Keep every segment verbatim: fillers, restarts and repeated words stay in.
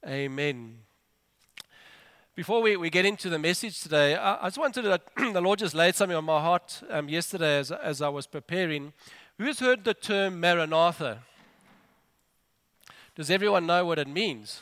Amen. Before we, we get into the message today, I, I just wanted to, the Lord just laid something on my heart um, yesterday as, as I was preparing. Who's heard the term Maranatha? Does everyone know what it means?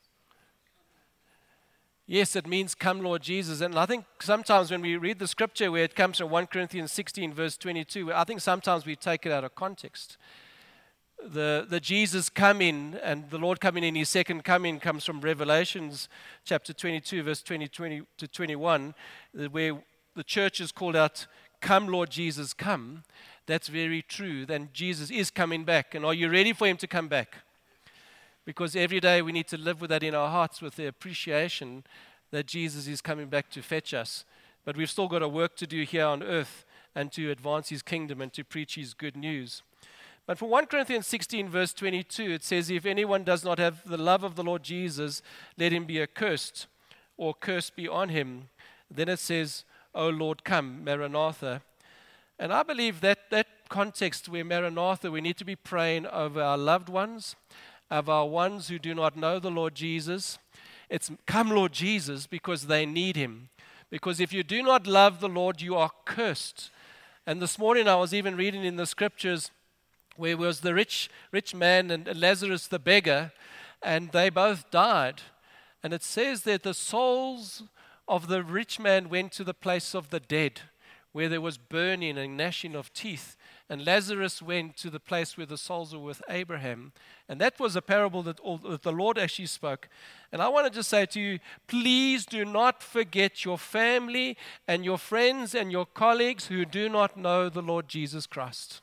Yes, it means come Lord Jesus. And I think sometimes when we read the scripture where it comes from First Corinthians sixteen verse twenty-two, I think sometimes we take it out of context. The, the Jesus coming and the Lord coming in his second coming comes from Revelations chapter twenty-two verse twenty, twenty to twenty-one, where the church is called out, come Lord Jesus, come. That's very true. Then Jesus is coming back. And are you ready for him to come back? Because every day we need to live with that in our hearts, with the appreciation that Jesus is coming back to fetch us. But we've still got a work to do here on earth and to advance his kingdom and to preach his good news. But for First Corinthians sixteen verse twenty-two, it says, if anyone does not have the love of the Lord Jesus, let him be accursed, or curse be on him. Then it says, O Lord, come, Maranatha. And I believe that that context where Maranatha, we need to be praying over our loved ones, of our ones who do not know the Lord Jesus. It's come Lord Jesus because they need him. Because if you do not love the Lord, you are cursed. And this morning I was even reading in the scriptures where was the rich rich man and Lazarus the beggar, and they both died. And it says that the souls of the rich man went to the place of the dead, where there was burning and gnashing of teeth. And Lazarus went to the place where the souls were with Abraham. And that was a parable that, all, that the Lord actually spoke. And I want to just say to you, please do not forget your family and your friends and your colleagues who do not know the Lord Jesus Christ.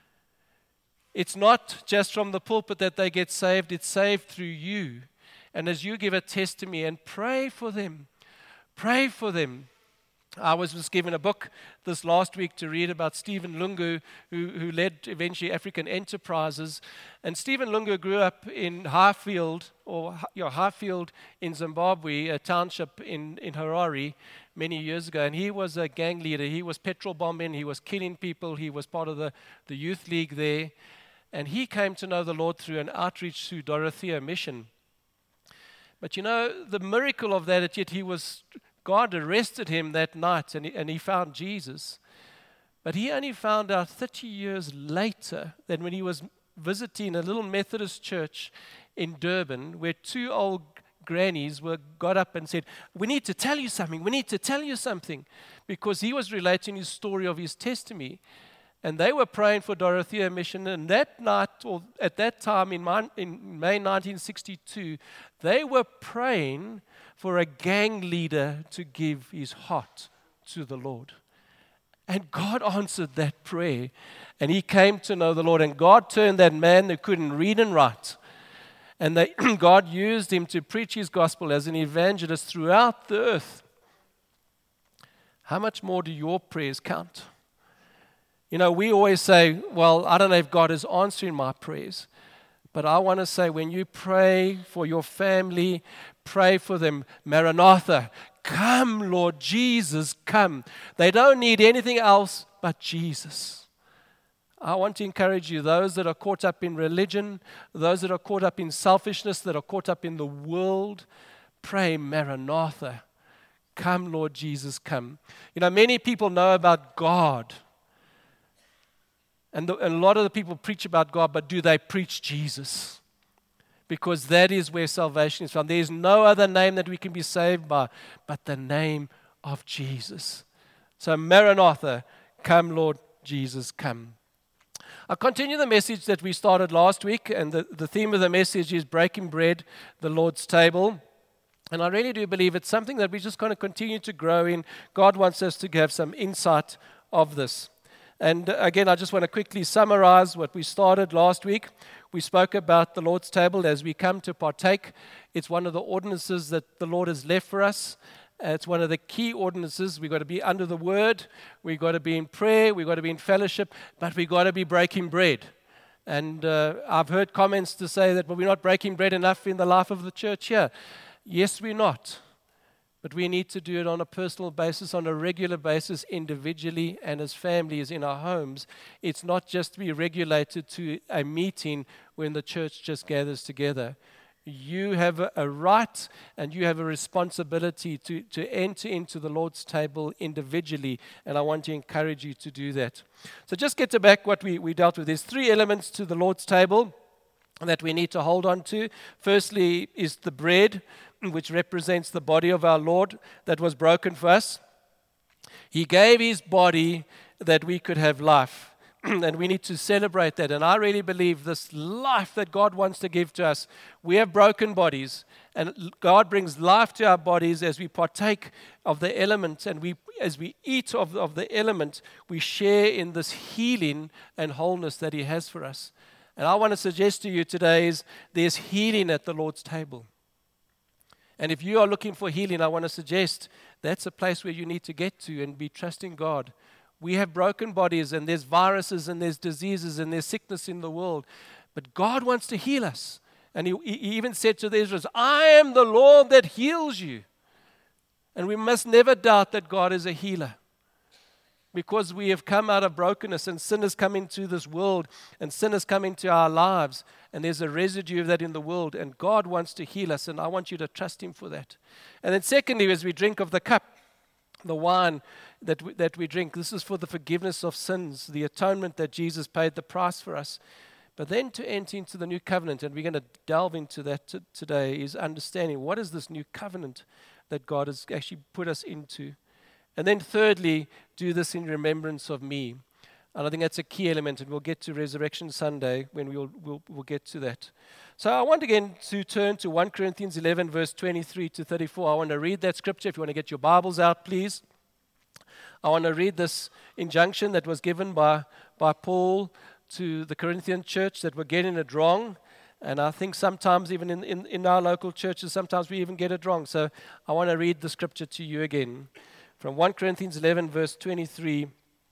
It's not just from the pulpit that they get saved, it's saved through you. And as you give a testimony, and pray for them, pray for them. I was, was given a book this last week to read about Stephen Lungu, who, who led eventually African Enterprises. And Stephen Lungu grew up in Highfield, or you know, Highfield in Zimbabwe, a township in, in Harare, many years ago. And he was a gang leader. He was petrol bombing. He was killing people. He was part of the, the youth league there. And he came to know the Lord through an outreach through Dorothea Mission. But you know, the miracle of that, yet he was... God arrested him that night and he, and he found Jesus. But he only found out thirty years later than when he was visiting a little Methodist church in Durban, where two old grannies were got up and said, we need to tell you something, we need to tell you something. Because he was relating his story of his testimony. And they were praying for Dorothea Mission. And that night, or at that time in, my, in May nineteen sixty-two, they were praying for a gang leader to give his heart to the Lord. And God answered that prayer. And he came to know the Lord. And God turned that man who couldn't read and write. And they, God used him to preach his gospel as an evangelist throughout the earth. How much more do your prayers count? You know, we always say, well, I don't know if God is answering my prayers. But I want to say, when you pray for your family, pray for them, Maranatha, come, Lord Jesus, come. They don't need anything else but Jesus. I want to encourage you, those that are caught up in religion, those that are caught up in selfishness, that are caught up in the world, pray, Maranatha, come, Lord Jesus, come. You know, many people know about God. And, the, and a lot of the people preach about God, but do they preach Jesus? Because that is where salvation is found. There is no other name that we can be saved by but the name of Jesus. So Maranatha, come Lord Jesus, come. I'll continue the message that we started last week, and the, the theme of the message is breaking bread, the Lord's table. And I really do believe it's something that we're just going to continue to grow in. God wants us to have some insight of this. And again, I just want to quickly summarize what we started last week. We spoke about the Lord's table as we come to partake. It's one of the ordinances that the Lord has left for us. It's one of the key ordinances. We've got to be under the Word. We've got to be in prayer. We've got to be in fellowship. But we've got to be breaking bread. And uh, I've heard comments to say that, well, we're not breaking bread enough in the life of the church here. Yes, we're not. But we need to do it on a personal basis, on a regular basis, individually and as families in our homes. It's not just to be regulated to a meeting when the church just gathers together. You have a, a right and you have a responsibility to, to enter into the Lord's table individually, and I want to encourage you to do that. So just get to back what we, we dealt with. There's three elements to the Lord's table that we need to hold on to. Firstly is the bread, which represents the body of our Lord that was broken for us. He gave his body that we could have life. And we need to celebrate that. And I really believe this life that God wants to give to us. We have broken bodies, and God brings life to our bodies as we partake of the element, and we, as we eat of, of the element, we share in this healing and wholeness that he has for us. And I want to suggest to you today is there's healing at the Lord's table. And if you are looking for healing, I want to suggest that's a place where you need to get to and be trusting God. We have broken bodies, and there's viruses, and there's diseases, and there's sickness in the world. But God wants to heal us. And he, he even said to the Israelites, I am the Lord that heals you. And we must never doubt that God is a healer. Because we have come out of brokenness, and sin has come into this world, and sin has come into our lives, and there's a residue of that in the world, and God wants to heal us, and I want you to trust him for that. And then secondly, as we drink of the cup, the wine that we, that we drink, this is for the forgiveness of sins, the atonement that Jesus paid the price for us. But then to enter into the new covenant, and we're going to delve into that t- today, is understanding what is this new covenant that God has actually put us into. And then thirdly, do this in remembrance of me. And I think that's a key element, and we'll get to Resurrection Sunday when we'll, we'll, we'll get to that. So I want again to turn to First Corinthians eleven, verse twenty-three to thirty-four. I want to read that scripture. If you want to get your Bibles out, please. I want to read this injunction that was given by, by Paul to the Corinthian church that were getting it wrong. And I think sometimes even in, in, in our local churches, sometimes we even get it wrong. So I want to read the scripture to you again. From First Corinthians eleven, verse twenty-three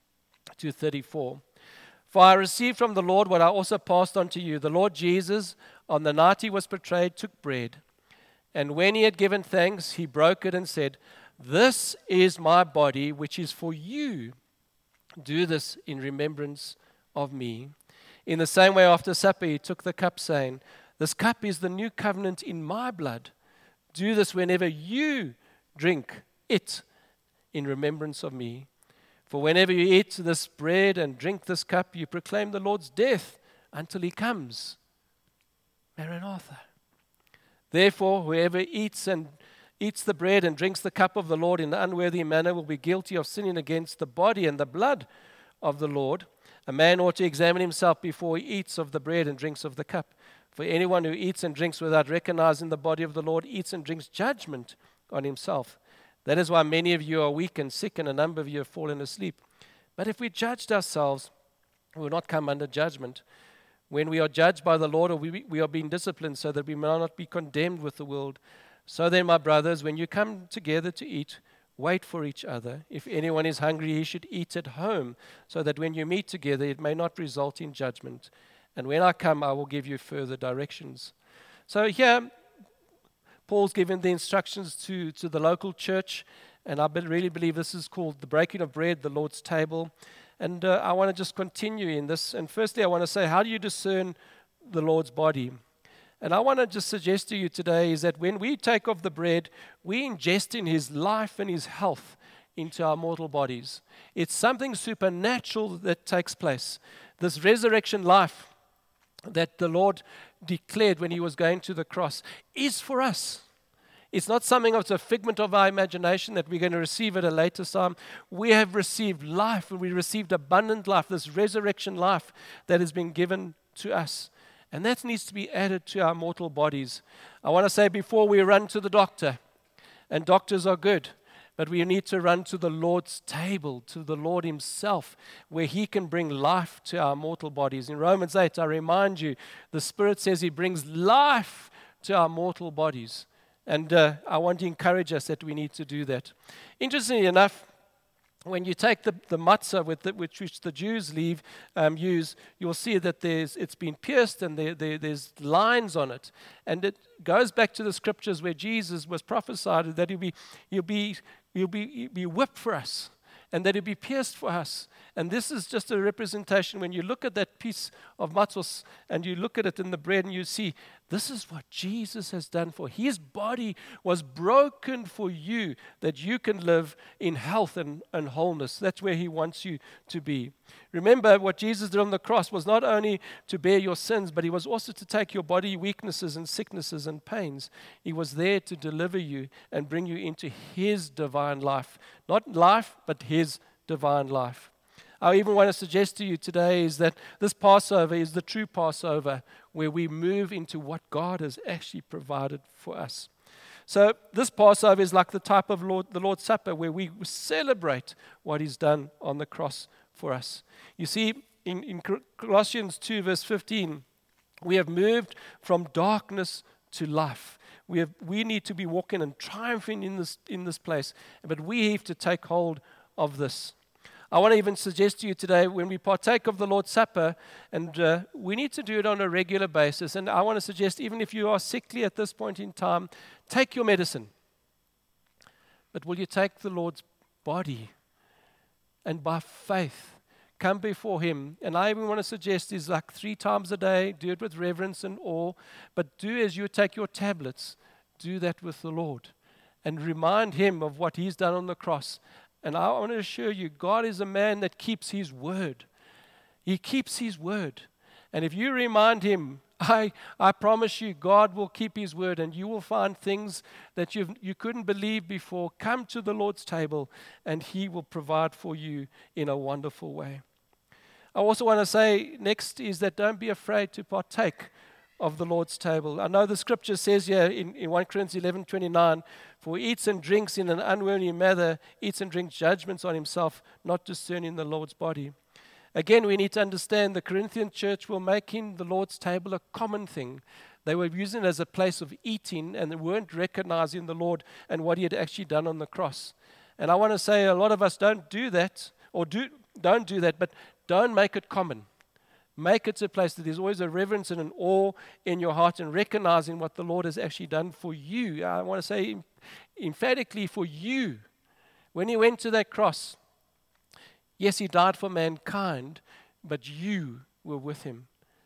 to thirty-four. For I received from the Lord what I also passed on to you. The Lord Jesus, on the night he was betrayed, took bread. And when he had given thanks, he broke it and said, this is my body, which is for you. Do this in remembrance of me. In the same way, after supper, he took the cup, saying, this cup is the new covenant in my blood. Do this whenever you drink it in remembrance of me. For whenever you eat this bread and drink this cup, you proclaim the Lord's death until he comes. Maranatha. Therefore, whoever eats and eats the bread and drinks the cup of the Lord in an unworthy manner will be guilty of sinning against the body and the blood of the Lord. A man ought to examine himself before he eats of the bread and drinks of the cup. For anyone who eats and drinks without recognizing the body of the Lord eats and drinks judgment on himself. That is why many of you are weak and sick, and a number of you have fallen asleep. But if we judged ourselves, we will not come under judgment. When we are judged by the Lord, or we, we are being disciplined so that we may not be condemned with the world. So then, my brothers, when you come together to eat, wait for each other. If anyone is hungry, he should eat at home, so that when you meet together, it may not result in judgment. And when I come, I will give you further directions. So here, Paul's given the instructions to, to the local church, and I be, really believe this is called the breaking of bread, the Lord's table. And uh, I want to just continue in this. And firstly, I want to say, how do you discern the Lord's body? And I want to just suggest to you today is that when we take of the bread, we ingest in his life and his health into our mortal bodies. It's something supernatural that takes place. This resurrection life that the Lord declared when he was going to the cross is for us. It's not something that's a figment of our imagination that we're going to receive at a later time. We have received life, and we received abundant life, this resurrection life that has been given to us. And that needs to be added to our mortal bodies. I want to say before we run to the doctor, and doctors are good, but we need to run to the Lord's table, to the Lord himself, where he can bring life to our mortal bodies. In Romans eight, I remind you, the Spirit says he brings life to our mortal bodies. And uh, I want to encourage us that we need to do that. Interestingly enough, when you take the, the matzah with the, which, which the Jews leave, um, use, you'll see that there's it's been pierced and there, there, there's lines on it. And it goes back to the scriptures where Jesus was prophesied that he'll be, he'll be, he'll be, he'll be whipped for us, and that he'll be pierced for us. And this is just a representation. When you look at that piece of matzos and you look at it in the bread and you see This is what Jesus has done for. His body was broken for you, that you can live in health and, and wholeness. That's where he wants you to be. Remember, what Jesus did on the cross was not only to bear your sins, but he was also to take your body weaknesses and sicknesses and pains. He was there to deliver you and bring you into his divine life. Not life, but his divine life. I even want to suggest to you today is that this Passover is the true Passover, where we move into what God has actually provided for us. So this Passover is like the type of Lord, the Lord's Supper, where we celebrate what he's done on the cross for us. You see, in, in Colossians two, verse fifteen, we have moved from darkness to life. We have we need to be walking and triumphing in this in this place, but we have to take hold of this. I want to even suggest to you today, when we partake of the Lord's Supper, and uh, we need to do it on a regular basis, and I want to suggest, even if you are sickly at this point in time, take your medicine. But will you take the Lord's body and by faith come before him? And I even want to suggest is like three times a day, do it with reverence and awe, but do as you take your tablets, do that with the Lord and remind him of what he's done on the cross. And I want to assure you, God is a man that keeps his word. He keeps his word. And if you remind him, I I promise you, God will keep his word, and you will find things that you you couldn't believe before. Come to the Lord's table, and he will provide for you in a wonderful way. I also want to say next is that don't be afraid to partake of the Lord's table. I know the scripture says here in, in First Corinthians eleven twenty-nine, for he eats and drinks in an unworthy manner, eats and drinks judgments on himself, not discerning the Lord's body. Again, we need to understand the Corinthian church were making the Lord's table a common thing. They were using it as a place of eating, and they weren't recognizing the Lord and what he had actually done on the cross. And I want to say a lot of us don't do that, or do don't do that, but don't make it common. Make it a place that there's always a reverence and an awe in your heart, and recognizing what the Lord has actually done for you. I want to say emphatically for you. When he went to that cross, yes, he died for mankind, but you were with him.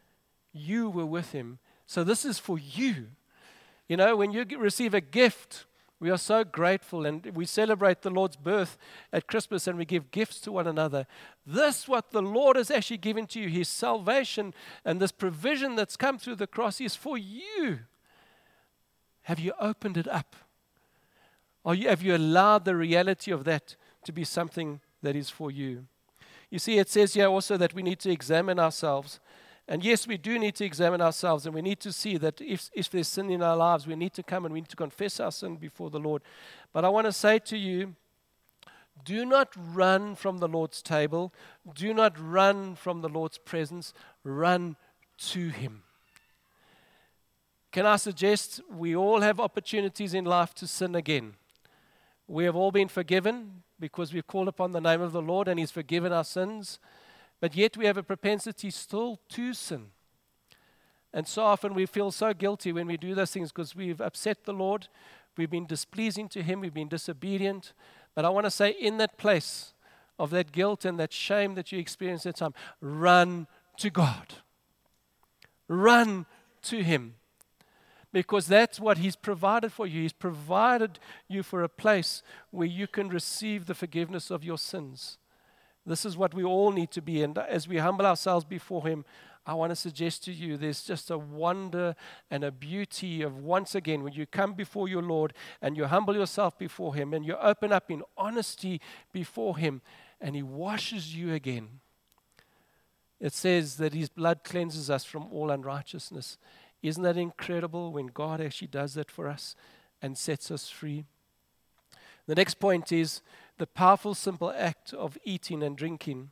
You were with him. So this is for you. You know, when you receive a gift, we are so grateful, and we celebrate the Lord's birth at Christmas, and we give gifts to one another. This, what the Lord has actually given to you, his salvation and this provision that's come through the cross, is for you. Have you opened it up? Or have you allowed the reality of that to be something that is for you? You see, it says here also that we need to examine ourselves. And yes, we do need to examine ourselves, and we need to see that if, if there's sin in our lives, we need to come and we need to confess our sin before the Lord. But I want to say to you, do not run from the Lord's table. Do not run from the Lord's presence. Run to him. Can I suggest we all have opportunities in life to sin again? We have all been forgiven because we've called upon the name of the Lord, and he's forgiven our sins. But yet we have a propensity still to sin. And so often we feel so guilty when we do those things because we've upset the Lord, we've been displeasing to him, we've been disobedient. But I want to say, in that place of that guilt and that shame that you experience at time, run to God. Run to him. Because that's what he's provided for you. He's provided you for a place where you can receive the forgiveness of your sins. This is what we all need to be. And as we humble ourselves before him, I want to suggest to you there's just a wonder and a beauty of, once again, when you come before your Lord and you humble yourself before him and you open up in honesty before him, and he washes you again. It says that his blood cleanses us from all unrighteousness. Isn't that incredible when God actually does that for us and sets us free? The next point is the powerful, simple act of eating and drinking.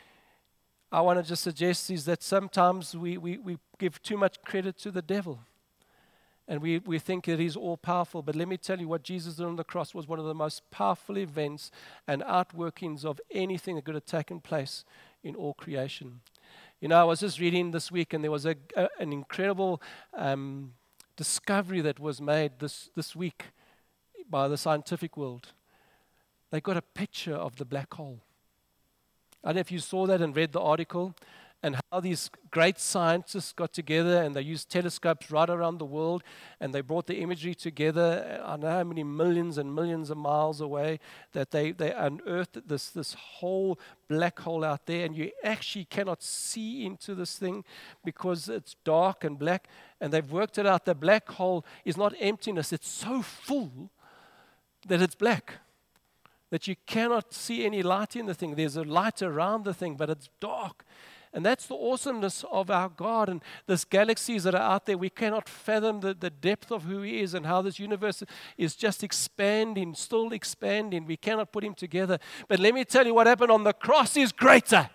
I want to just suggest is that sometimes we, we, we give too much credit to the devil. And we, we think that he's all powerful. But let me tell you, what Jesus did on the cross was one of the most powerful events and outworkings of anything that could have taken place in all creation. You know, I was just reading this week, and there was a, a, an incredible um, discovery that was made this, this week by the scientific world. They got a picture of the black hole. I don't know if you saw that and read the article. and how these great scientists got together and they used telescopes right around the world and they brought the imagery together. I know how many millions and millions of miles away that they, they unearthed this, this whole black hole out there, and you actually cannot see into this thing because it's dark and black, and they've worked it out. The black hole is not emptiness. It's so full that it's black, that you cannot see any light in the thing. There's a light around the thing, but it's dark. And that's the awesomeness of our God. And these galaxies that are out there, we cannot fathom the, the depth of who He is and how this universe is just expanding, still expanding. We cannot put Him together. But let me tell you, what happened on the cross is greater.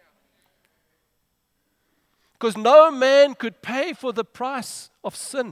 Because no man could pay for the price of sin.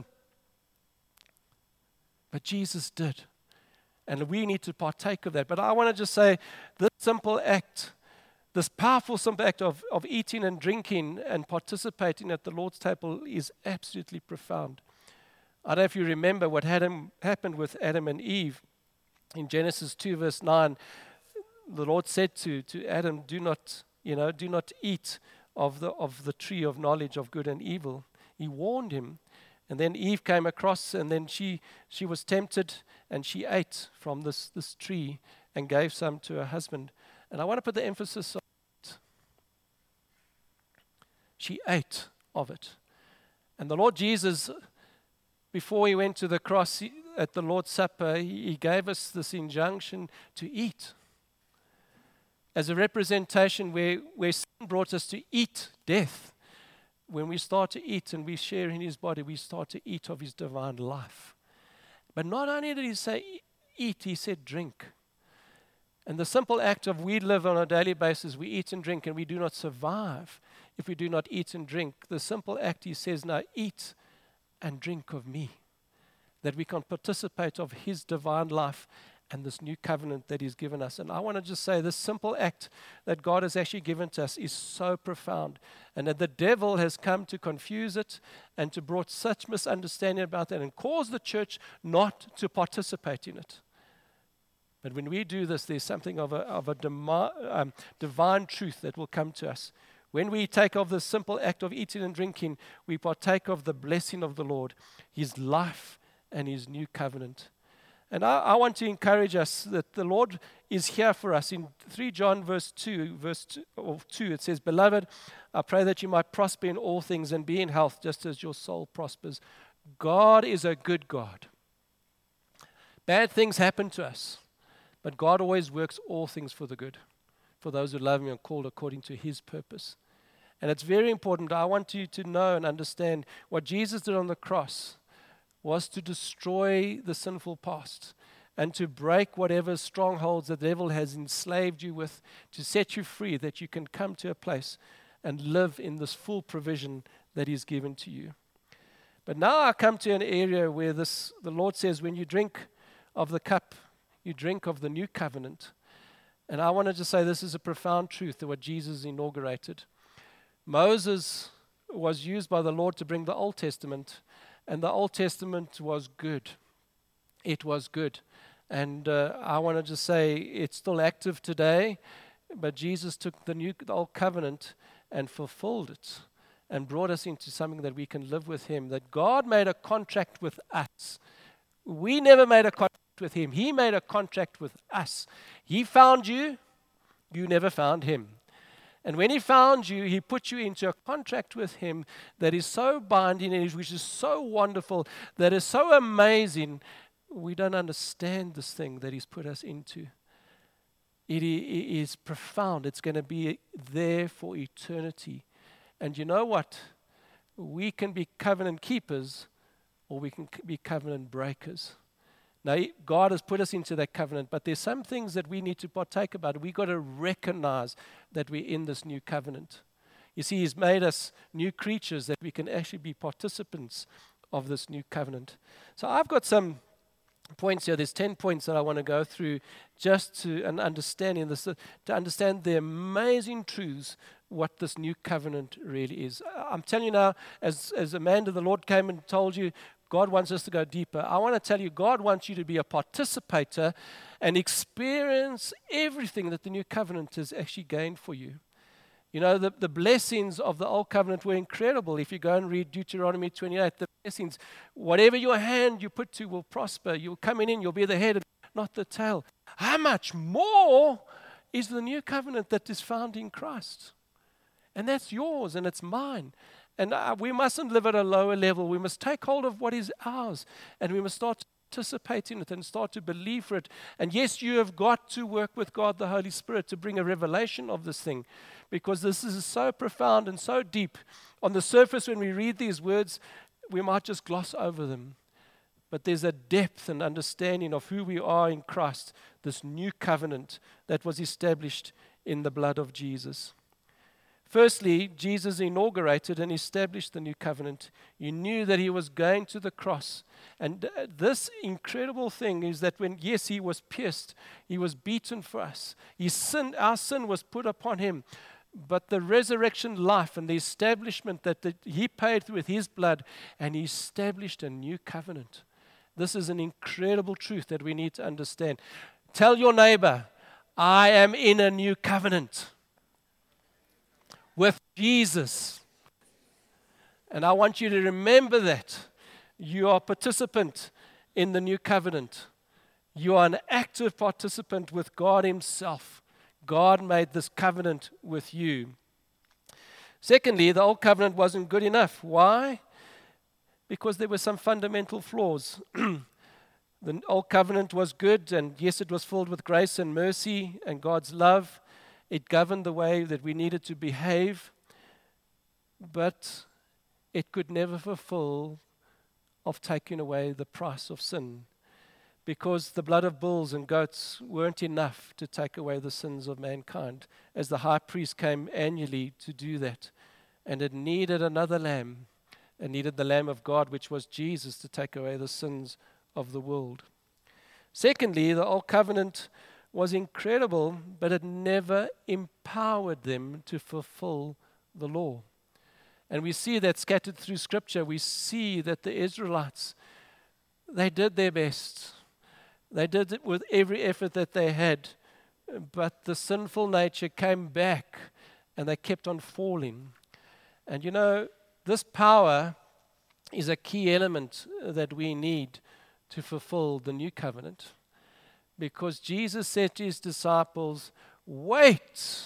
But Jesus did. And we need to partake of that. But I want to just say, this simple act, this powerful simple act of, of eating and drinking and participating at the Lord's table is absolutely profound. I don't know if you remember what had him, happened with Adam and Eve. In Genesis two, verse nine, the Lord said to, to Adam, do not, you know, do not eat of the, of the tree of knowledge of good and evil. He warned him. And then Eve came across, and then she, she was tempted, and she ate from this, this tree and gave some to her husband. And I want to put the emphasis on it. She ate of it. And the Lord Jesus, before He went to the cross he, at the Lord's Supper, he, he gave us this injunction to eat. As a representation where, where sin brought us to eat death. When we start to eat and we share in His body, we start to eat of His divine life. But not only did He say eat, He said drink. And the simple act of we live on a daily basis, we eat and drink, and we do not survive if we do not eat and drink. The simple act, He says, now eat and drink of me. That we can participate of His divine life and this new covenant that He's given us. And I want to just say this simple act that God has actually given to us is so profound. And that the devil has come to confuse it and to brought such misunderstanding about that and cause the church not to participate in it. But when we do this, there's something of a, of a demi- um, divine truth that will come to us. When we take of the simple act of eating and drinking, we partake of the blessing of the Lord, His life and His new covenant. And I, I want to encourage us that the Lord is here for us. In three John verse two, verse two, or two, it says, Beloved, I pray that you might prosper in all things and be in health just as your soul prospers. God is a good God. Bad things happen to us, but God always works all things for the good, for those who love Him and called according to His purpose. And it's very important. I want you to know and understand what Jesus did on the cross was to destroy the sinful past and to break whatever strongholds the devil has enslaved you with, to set you free, that you can come to a place and live in this full provision that He's given to you. But now I come to an area where this, the Lord says, when you drink of the cup, you drink of the new covenant. And I wanted to say this is a profound truth that what Jesus inaugurated. Moses was used by the Lord to bring the Old Testament. And the Old Testament was good. It was good. And uh, I want to just say it's still active today, but Jesus took the new, the Old Covenant and fulfilled it and brought us into something that we can live with Him, that God made a contract with us. We never made a contract with Him. He made a contract with us. He found you. You never found Him. And when He found you, He put you into a contract with Him that is so binding, and which is so wonderful, that is so amazing. We don't understand this thing that He's put us into. It is profound. It's going to be there for eternity. And you know what? We can be covenant keepers, or we can be covenant breakers. Now, God has put us into that covenant, but there's some things that we need to partake about. We've got to recognize that we're in this new covenant. You see, He's made us new creatures that we can actually be participants of this new covenant. So I've got some points here. There's ten points that I want to go through just to an understanding this, to understand the amazing truths what this new covenant really is. I'm telling you now, as, as Amanda, the Lord came and told you, God wants us to go deeper. I want to tell you, God wants you to be a participator and experience everything that the new covenant has actually gained for you. You know, the, the blessings of the old covenant were incredible. If you go and read Deuteronomy twenty-eight, the blessings, whatever your hand you put to will prosper. You'll come in, you'll be the head, not the tail. How much more is the new covenant that is found in Christ? And that's yours and it's mine. And uh, we mustn't live at a lower level. We must take hold of what is ours, and we must start to participate in it and start to believe for it. And yes, you have got to work with God, the Holy Spirit, to bring a revelation of this thing, because this is so profound and so deep. On the surface, when we read these words, we might just gloss over them. But there's a depth and understanding of who we are in Christ, this new covenant that was established in the blood of Jesus. Firstly, Jesus inaugurated and established the new covenant. You knew that he was going to the cross. And this incredible thing is that when, yes, he was pierced, he was beaten for us. His sin, our sin was put upon him. But the resurrection life and the establishment that the, he paid with his blood, and he established a new covenant. This is an incredible truth that we need to understand. Tell your neighbor, I am in a new covenant with Jesus. And I want you to remember that. You are a participant in the new covenant. You are an active participant with God himself. God made this covenant with you. Secondly, the old covenant wasn't good enough. Why? Because there were some fundamental flaws. The old covenant was good, and yes, it was filled with grace and mercy and God's love. It governed the way that we needed to behave, but it could never fulfill of taking away the price of sin, because the blood of bulls and goats weren't enough to take away the sins of mankind, as the high priest came annually to do that. And it needed another lamb. It needed the Lamb of God, which was Jesus, to take away the sins of the world. Secondly, the old covenant was incredible, but it never empowered them to fulfill the law. And we see that scattered through Scripture. We see that the Israelites, they did their best. They did it with every effort that they had, but the sinful nature came back and they kept on falling. And you know, this power is a key element that we need to fulfill the new covenant. Because Jesus said to his disciples, wait,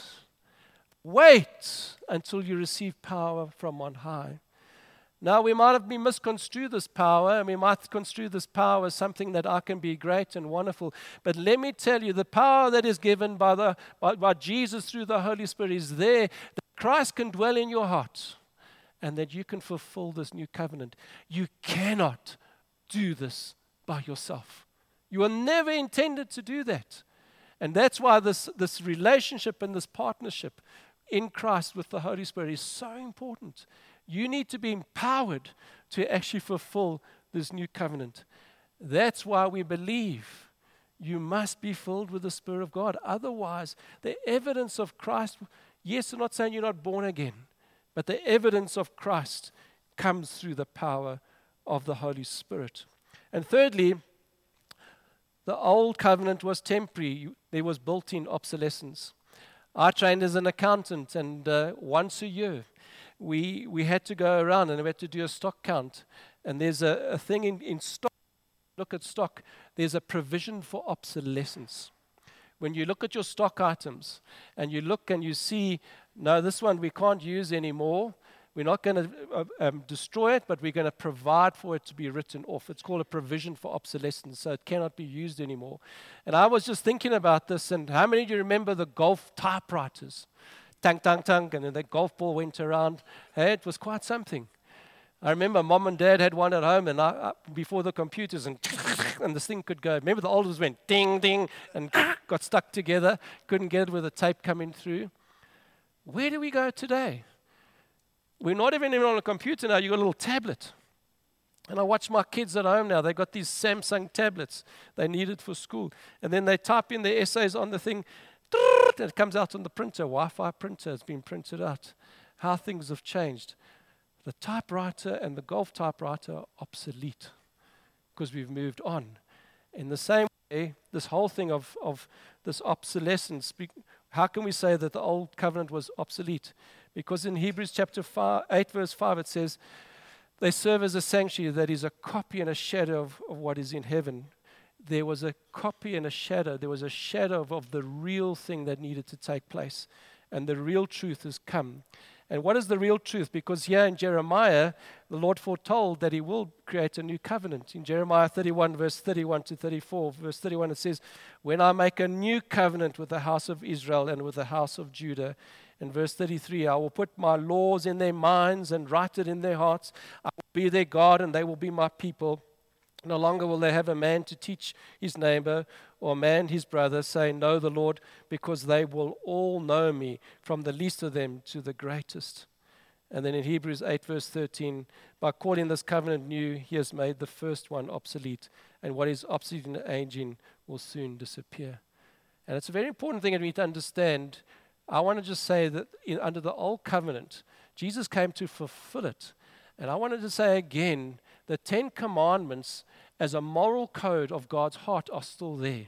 wait until you receive power from on high. Now, we might have been misconstrued this power, and we might construe this power as something that I can be great and wonderful. But let me tell you, the power that is given by, the, by, by Jesus through the Holy Spirit is there, that Christ can dwell in your heart, and that you can fulfill this new covenant. You cannot do this by yourself. You were never intended to do that. And that's why this, this relationship and this partnership in Christ with the Holy Spirit is so important. You need to be empowered to actually fulfill this new covenant. That's why we believe you must be filled with the Spirit of God. Otherwise, the evidence of Christ, yes, I'm not saying you're not born again, but the evidence of Christ comes through the power of the Holy Spirit. And thirdly, the old covenant was temporary. There was built-in obsolescence. I trained as an accountant, and uh, once a year, we we had to go around and we had to do a stock count. And there's a, a thing in, in stock, look at stock, there's a provision for obsolescence. When you look at your stock items, and you look and you see, no, this one we can't use anymore, we're not going to uh, um, destroy it, but we're going to provide for it to be written off. It's called a provision for obsolescence, so it cannot be used anymore. And I was just thinking about this, and how many of you remember the golf typewriters? Tang, tang, tang, and then the golf ball went around. Hey, it was quite something. I remember mom and dad had one at home, and I, I, before the computers, and, and this thing could go. Remember the old ones went ding, ding, and got stuck together. Couldn't get it with the tape coming through. Where do we go today? We're not even on a computer now. You've got a little tablet. And I watch my kids at home now. They've got these Samsung tablets. They need it for school. And then they type in their essays on the thing. And it comes out on the printer. Wi-Fi printer has been printed out. How things have changed. The typewriter and the golf typewriter are obsolete because we've moved on. In the same way, this whole thing of, of this obsolescence How can we say that the old covenant was obsolete? Because in Hebrews chapter five, eight, verse five, it says, they serve as a sanctuary that is a copy and a shadow of, of what is in heaven. There was a copy and a shadow. There was a shadow of, of the real thing that needed to take place. And the real truth has come. And what is the real truth? Because here in Jeremiah, the Lord foretold that he will create a new covenant. In Jeremiah thirty-one, verse thirty-one to thirty-four, verse thirty-one, it says, when I make a new covenant with the house of Israel and with the house of Judah. In verse thirty-three, I will put my laws in their minds and write it in their hearts. I will be their God and they will be my people. No longer will they have a man to teach his neighbor or a man his brother, saying, know the Lord, because they will all know me, from the least of them to the greatest. And then in Hebrews eight, verse thirteen, by calling this covenant new, he has made the first one obsolete, and what is obsolete and aging will soon disappear. And it's a very important thing that we need to understand. I want to just say that in, under the old covenant, Jesus came to fulfill it. And I wanted to say again, the Ten Commandments as a moral code of God's heart are still there.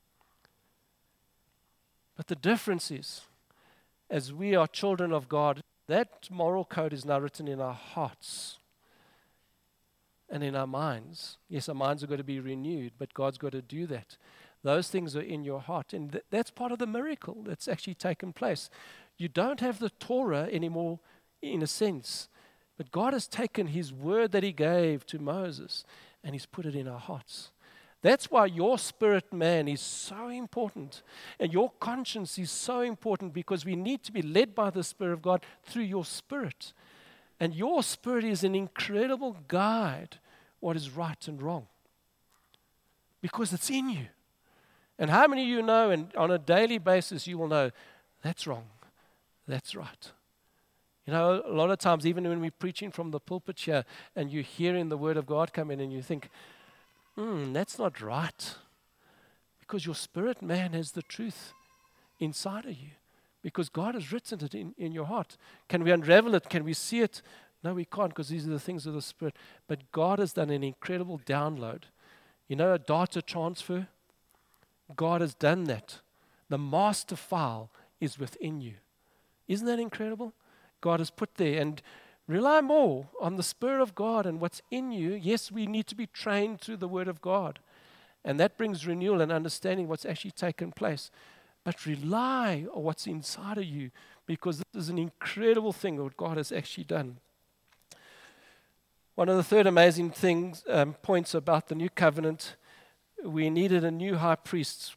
But the difference is, as we are children of God, that moral code is now written in our hearts and in our minds. Yes, our minds are going to be renewed, but God's got to do that. Those things are in your heart, and th- that's part of the miracle that's actually taken place. You don't have the Torah anymore, in a sense, but God has taken his word that he gave to Moses, and he's put it in our hearts. That's why your spirit man is so important, and your conscience is so important, because we need to be led by the Spirit of God through your spirit. And your spirit is an incredible guide what is right and wrong, because it's in you. And how many of you know, and on a daily basis you will know, that's wrong, that's right. You know, a lot of times, even when we're preaching from the pulpit here, and you're hearing the word of God come in, and you think, hmm, that's not right. Because your spirit man has the truth inside of you. Because God has written it in, in your heart. Can we unravel it? Can we see it? No, we can't, because these are the things of the Spirit. But God has done an incredible download. You know, a data transfer? God has done that. The master file is within you. Isn't that incredible? God has put there. And rely more on the Spirit of God and what's in you. Yes, we need to be trained through the Word of God. And that brings renewal and understanding what's actually taken place. But rely on what's inside of you, because this is an incredible thing what God has actually done. One of the third amazing things, um, points about the new covenant, we needed a new high priest.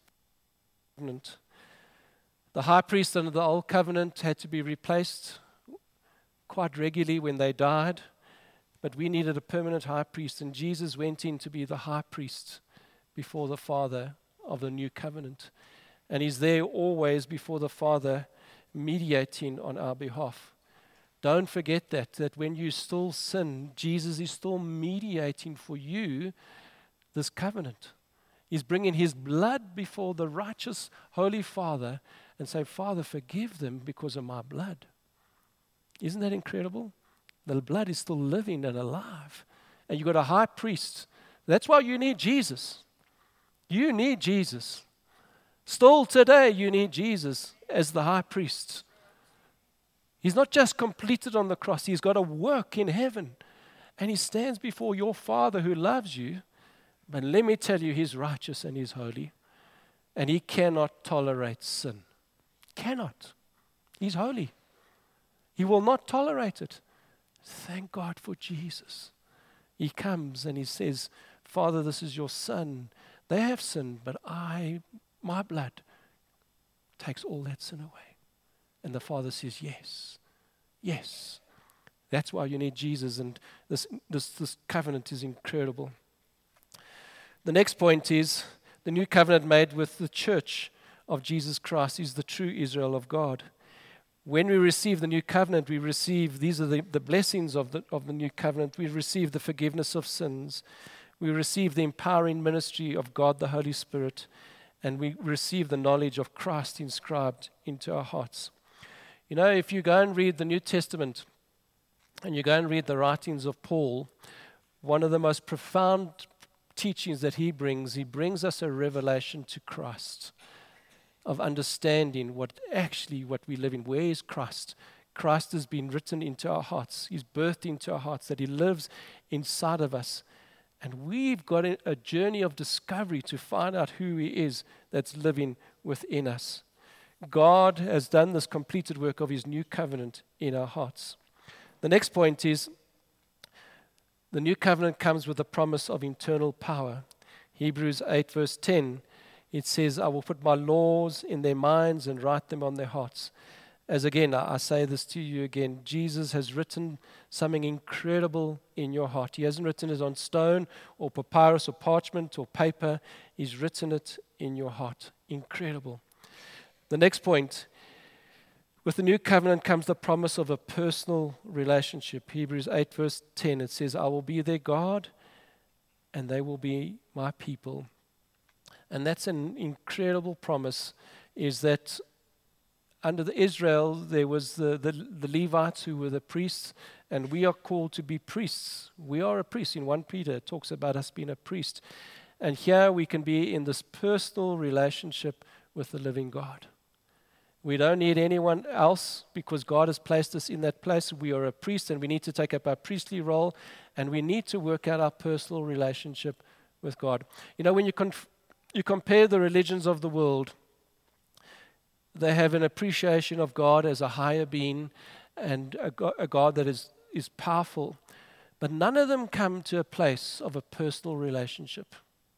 The high priest under the old covenant had to be replaced quite regularly when they died, but we needed a permanent high priest, and Jesus went in to be the high priest before the Father of the new covenant. And he's there always before the Father, mediating on our behalf. Don't forget that, that when you still sin, Jesus is still mediating for you this covenant. He's bringing his blood before the righteous Holy Father and saying, Father, forgive them because of my blood. Isn't that incredible? The blood is still living and alive. And you've got a high priest. That's why you need Jesus. You need Jesus. Still today, you need Jesus as the high priest. He's not just completed on the cross. He's got a work in heaven. And he stands before your Father who loves you. But let me tell you, he's righteous and he's holy. And he cannot tolerate sin. Cannot. He's holy. He will not tolerate it. Thank God for Jesus. He comes and he says, Father, this is your son. They have sinned, but I, my blood, takes all that sin away. And the Father says, yes, yes. That's why you need Jesus, and this, this, this covenant is incredible. The next point is the new covenant made with the church of Jesus Christ is the true Israel of God. When we receive the new covenant, we receive, these are the, the blessings of the, of the new covenant. We receive the forgiveness of sins. We receive the empowering ministry of God, the Holy Spirit. And we receive the knowledge of Christ inscribed into our hearts. You know, if you go and read the New Testament, and you go and read the writings of Paul, one of the most profound teachings that he brings, he brings us a revelation to Christ. of understanding what actually what we live in. Where is Christ? Christ has been written into our hearts. He's birthed into our hearts, that He lives inside of us. And we've got a, a journey of discovery to find out who He is that's living within us. God has done this completed work of His new covenant in our hearts. The next point is the new covenant comes with the promise of eternal power. Hebrews eight verse ten, it says, I will put my laws in their minds and write them on their hearts. As again, I say this to you again, Jesus has written something incredible in your heart. He hasn't written it on stone or papyrus or parchment or paper. He's written it in your heart. Incredible. The next point, with the new covenant comes the promise of a personal relationship. Hebrews eight verse ten, it says, I will be their God and they will be my people. And that's an incredible promise, is that under the Israel, there was the, the, the Levites who were the priests, and we are called to be priests. We are a priest. In First Peter, it talks about us being a priest. And here we can be in this personal relationship with the living God. We don't need anyone else because God has placed us in that place. We are a priest and we need to take up our priestly role, and we need to work out our personal relationship with God. You know, when you, conf- you compare the religions of the world, they have an appreciation of God as a higher being and a, go- a God that is, is powerful. But none of them come to a place of a personal relationship.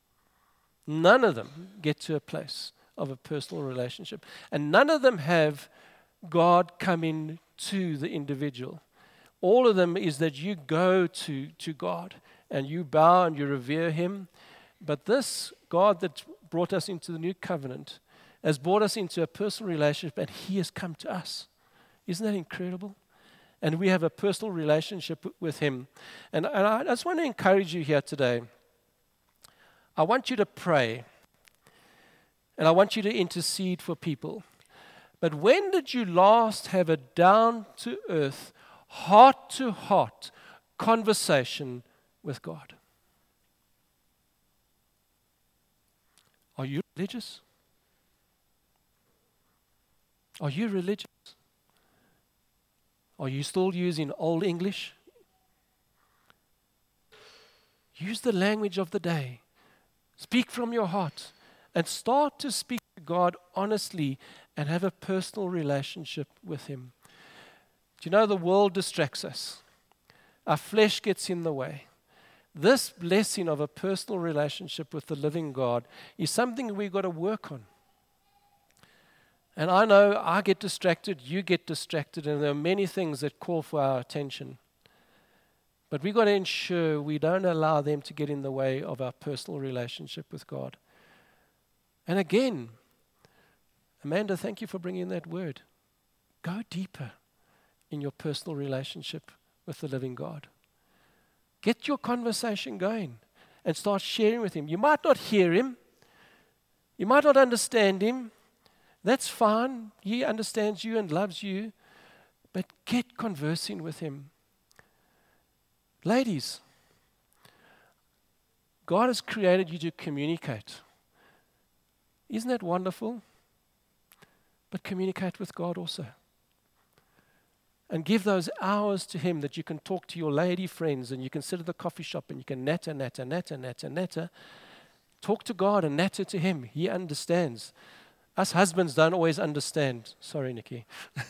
None of them get to a place of a personal relationship. And none of them have God coming to the individual. All of them is that you go to, to God and you bow and you revere Him. But this God that brought us into the new covenant has brought us into a personal relationship, and He has come to us. Isn't that incredible? And we have a personal relationship with Him. And, and I just want to encourage you here today. I want you to pray, and I want you to intercede for people. But when did you last have a down-to-earth, heart-to-heart conversation with God? Are you religious? Are you religious? Are you still using Old English? Use the language of the day. Speak from your heart and start to speak to God honestly and have a personal relationship with Him. Do you know the world distracts us? Our flesh gets in the way. This blessing of a personal relationship with the living God is something we've got to work on. And I know I get distracted, you get distracted, and there are many things that call for our attention. But we've got to ensure we don't allow them to get in the way of our personal relationship with God. And again, Amanda, thank you for bringing that word. Go deeper in your personal relationship with the living God. Get your conversation going and start sharing with Him. You might not hear Him. You might not understand Him. That's fine. He understands you and loves you. But get conversing with Him. Ladies, God has created you to communicate. Isn't that wonderful? But communicate with God also. And give those hours to Him that you can talk to your lady friends and you can sit at the coffee shop and you can natter, natter, natter, natter, natter. Talk to God and natter to Him. He understands. Us husbands don't always understand. Sorry, Nikki.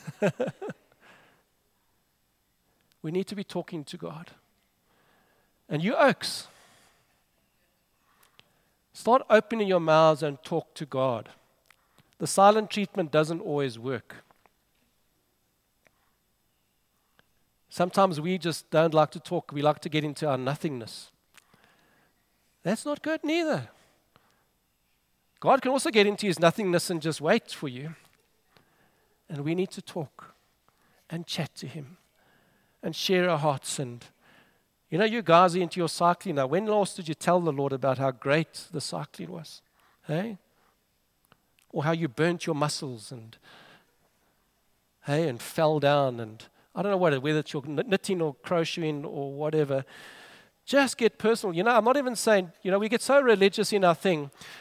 We need to be talking to God. And you oaks, start opening your mouths and talk to God. The silent treatment doesn't always work. Sometimes we just don't like to talk. We like to get into our nothingness. That's not good neither. God can also get into His nothingness and just wait for you. And we need to talk and chat to Him and share our hearts. And you know, you guys are into your cycling now. When last did you tell the Lord about how great the cycling was? Hey? Or how you burnt your muscles and hey, and fell down, and I don't know what, whether it's your knitting or crocheting or whatever. Just get personal. You know, I'm not even saying, you know, we get so religious in our thing.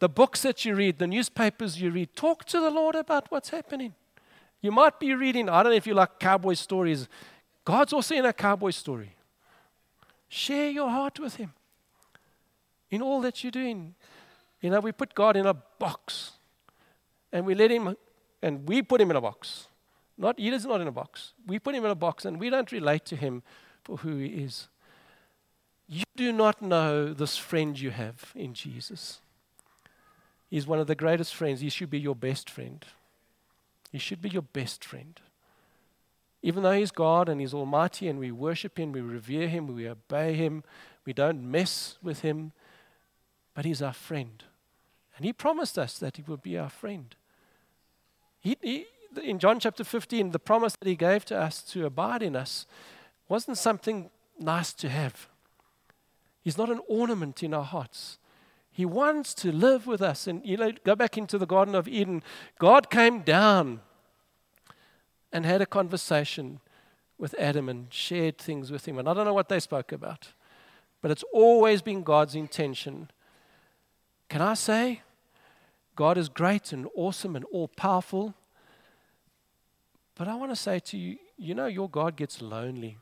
the books that you read, the newspapers you read, talk to the Lord about what's happening. You might be reading, I don't know if you like cowboy stories. God's also in a cowboy story. Share your heart with Him in all that you're doing. You know, we put God in a box and we let Him, and we put Him in a box. Not, He is not in a box. We put Him in a box and we don't relate to Him for who He is. You do not know this friend you have in Jesus. He's one of the greatest friends. He should be your best friend. He should be your best friend. Even though He's God and He's almighty and we worship Him, we revere Him, we obey Him, we don't mess with Him, but He's our friend. And He promised us that He would be our friend. He, he, in John chapter fifteen, the promise that He gave to us to abide in us wasn't something nice to have. He's not an ornament in our hearts. He wants to live with us. And you know, go back into the Garden of Eden. God came down and had a conversation with Adam and shared things with him. And I don't know what they spoke about, but it's always been God's intention. Can I say, God is great and awesome and all-powerful, but I want to say to you, you know, your God gets lonely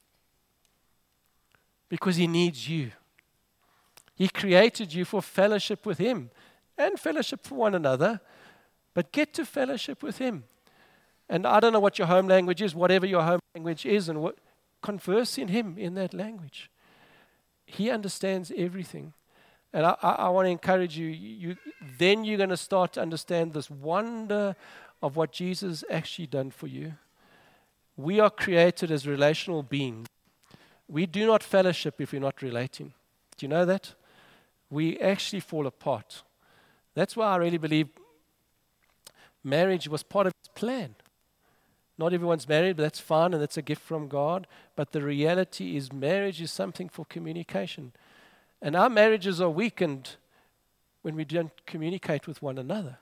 because He needs you. He created you for fellowship with Him and fellowship for one another, but get to fellowship with Him. And I don't know what your home language is, whatever your home language is, and what, converse in Him in that language. He understands everything. And I, I, I want to encourage you, you, then you're going to start to understand this wonder of what Jesus actually done for you. We are created as relational beings. We do not fellowship if we're not relating. Do you know that? We actually fall apart. That's why I really believe marriage was part of His plan. Not everyone's married, but that's fine, and that's a gift from God. But the reality is marriage is something for communication. And our marriages are weakened when we don't communicate with one another.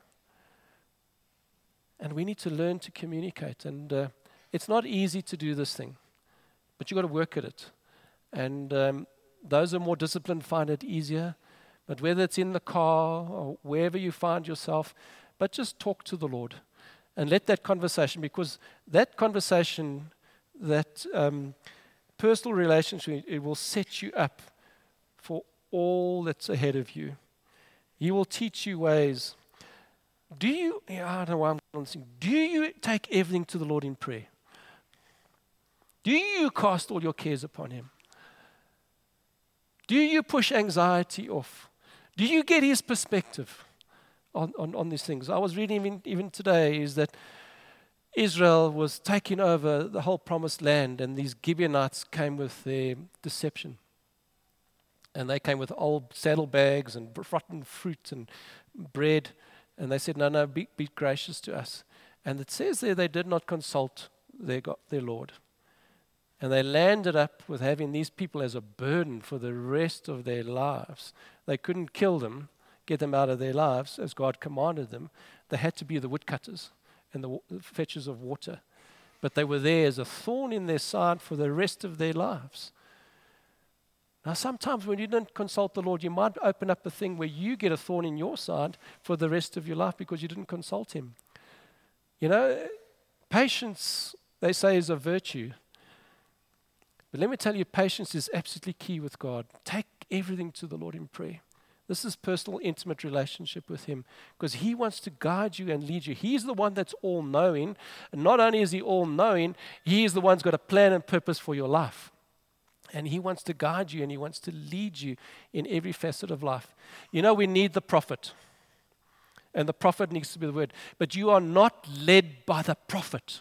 And we need to learn to communicate. And uh, it's not easy to do this thing, but you've got to work at it. And um, those who are more disciplined find it easier. But whether it's in the car or wherever you find yourself, but just talk to the Lord. And let that conversation, because that conversation, that um, personal relationship, it will set you up for all that's ahead of you. He will teach you ways. Do you, yeah, I don't know why I'm going to sing. Do you take everything to the Lord in prayer? Do you cast all your cares upon Him? Do you push anxiety off? Do you get His perspective on, on, on these things? I was reading even, even today is that Israel was taking over the whole promised land, and these Gibeonites came with their deception. And they came with old saddlebags and rotten fruit and bread. And they said, no, no, be, be gracious to us. And it says there they did not consult their, God, their Lord. And they landed up with having these people as a burden for the rest of their lives. They couldn't kill them, get them out of their lives as God commanded them. They had to be the woodcutters and the fetchers of water. But they were there as a thorn in their side for the rest of their lives. Now, sometimes when you don't consult the Lord, you might open up a thing where you get a thorn in your side for the rest of your life because you didn't consult Him. You know, patience, they say, is a virtue. But let me tell you, patience is absolutely key with God. Take everything to the Lord in prayer. This is personal, intimate relationship with Him because He wants to guide you and lead you. He's the one that's all-knowing. And not only is He all-knowing, He is the one who's got a plan and purpose for your life. And He wants to guide you and He wants to lead you in every facet of life. You know, we need the prophet. And the prophet needs to be the word. But you are not led by the prophet.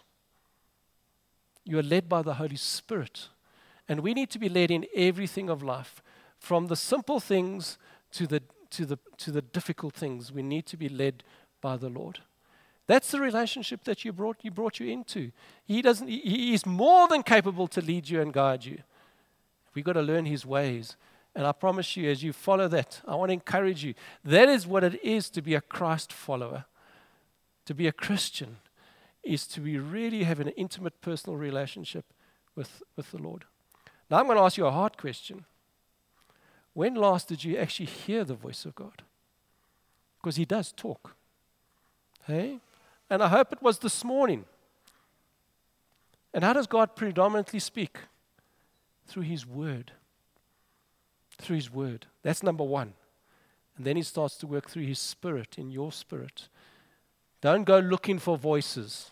You are led by the Holy Spirit. And we need to be led in everything of life. From the simple things to the, to the, to the difficult things. We need to be led by the Lord. That's the relationship that you brought, you brought you into. He doesn't, he, he is more than capable to lead you and guide you. We've got to learn His ways. And I promise you, as you follow that, I want to encourage you. That is what it is to be a Christ follower. To be a Christian is to be really have an intimate personal relationship with, with the Lord. Now I'm going to ask you a hard question. When last did you actually hear the voice of God? Because he does talk. Hey? And I hope it was this morning. And how does God predominantly speak? Through his word. Through his word. That's number one. And then he starts to work through his spirit, in your spirit. Don't go looking for voices.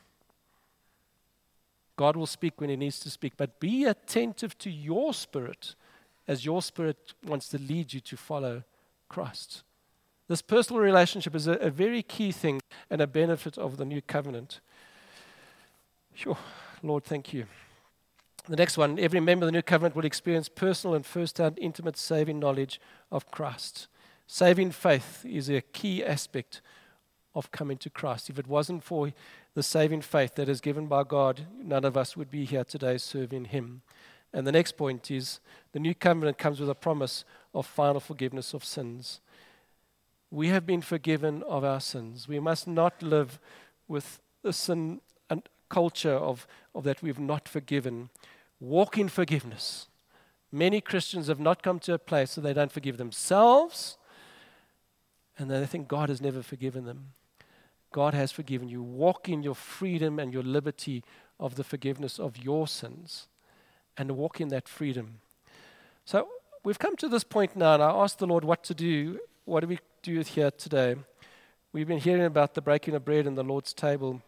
God will speak when he needs to speak, but be attentive to your spirit as your spirit wants to lead you to follow Christ. This personal relationship is a, a very key thing and a benefit of the new covenant. Sure, Lord, thank you. The next one, every member of the new covenant will experience personal and first-hand intimate saving knowledge of Christ. Saving faith is a key aspect of coming to Christ. If it wasn't for the saving faith that is given by God, none of us would be here today serving him. And the next point is the new covenant comes with a promise of final forgiveness of sins. We have been forgiven of our sins. We must not live with the sin and culture of, of that we've not forgiven. Walk in forgiveness. Many Christians have not come to a place so they don't forgive themselves, and they think God has never forgiven them. God has forgiven you. Walk in your freedom and your liberty of the forgiveness of your sins, and walk in that freedom. So we've come to this point now, and I asked the Lord what to do. What do we do here today? We've been hearing about the breaking of bread and the Lord's table.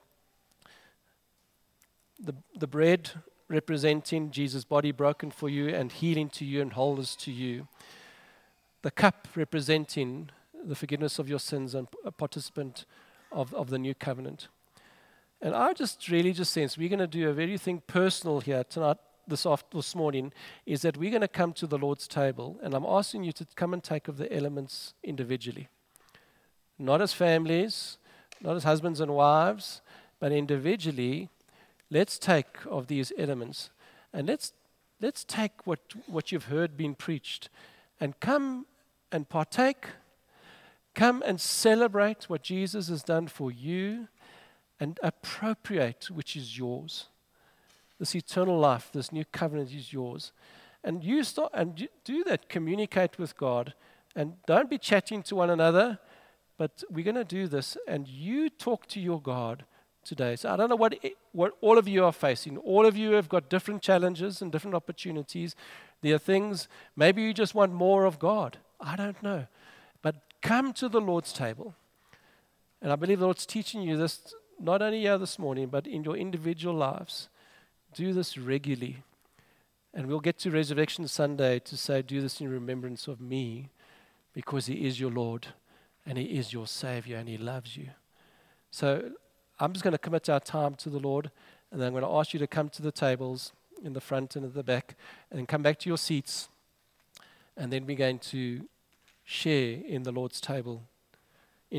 The, the bread representing Jesus' body broken for you and healing to you and wholeness to you. The cup representing the forgiveness of your sins and a participant of, of the new covenant. And I just really just sense we're going to do a very thing personal here tonight, this after, this morning, is that we're going to come to the Lord's table, and I'm asking you to come and take of the elements individually. Not as families, not as husbands and wives, but individually. Let's take of these elements, and let's let's take what, what you've heard being preached, and come and partake, come and celebrate what Jesus has done for you, and appropriate which is yours. This eternal life, this new covenant is yours. And you start and do that, communicate with God, and don't be chatting to one another, but we're going to do this, and you talk to your God today. So I don't know what what all of you are facing. All of you have got different challenges and different opportunities. There are things, maybe you just want more of God. I don't know. But come to the Lord's table. And I believe the Lord's teaching you this not only here this morning, but in your individual lives. Do this regularly. And we'll get to Resurrection Sunday to say, do this in remembrance of me, because he is your Lord, and he is your Savior, and he loves you. So I'm just going to commit our time to the Lord, and then I'm going to ask you to come to the tables in the front and at the back, and then come back to your seats, and then we're going to share in the Lord's table